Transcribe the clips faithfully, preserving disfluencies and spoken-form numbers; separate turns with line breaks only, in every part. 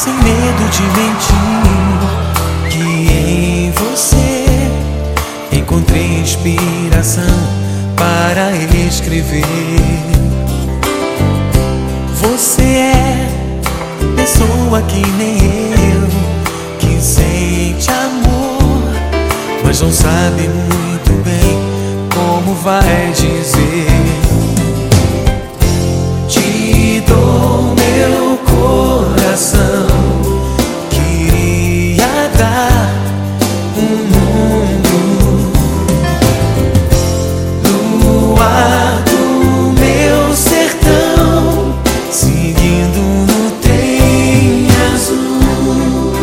sem medo de mentir, que em você encontrei inspiração para escrever. Você é pessoa que nem eu, que sente amor, mas não sabe muito bem como vai dizer. Te dou meu coração, queria dar um mundo no ar do meu sertão, seguindo no trem azul.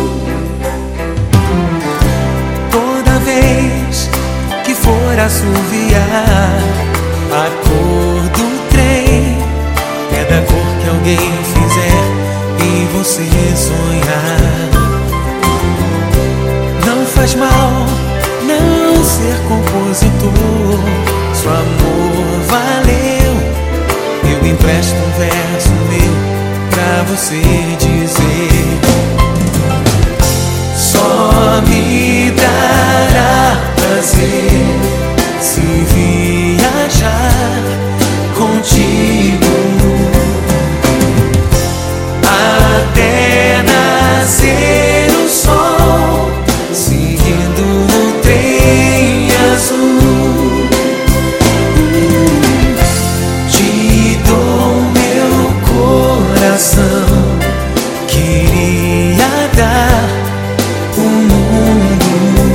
Toda vez que for assoviar, a cor do trem é da cor que alguém fizer e você sonhar. Não faz mal não ser compositor, se o amor valeu, eu empresto um verso meu pra você dizer. Só me dará prazer se viajar contigo até nascer o sol, seguindo no trem azul. Te dou meu coração, queria dar o mundo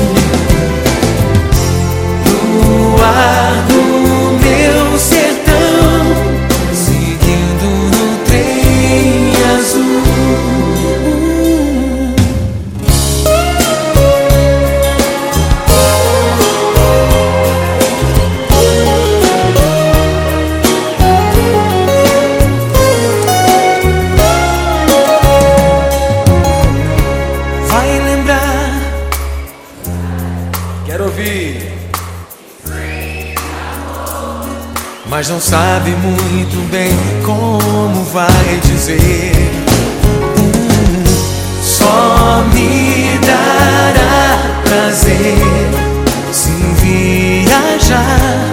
no ar do meu sertão, seguindo no trem azul. Vai lembrar, quero ouvir, mas não sabe muito bem como vai dizer. Hum, só me dará prazer se viajar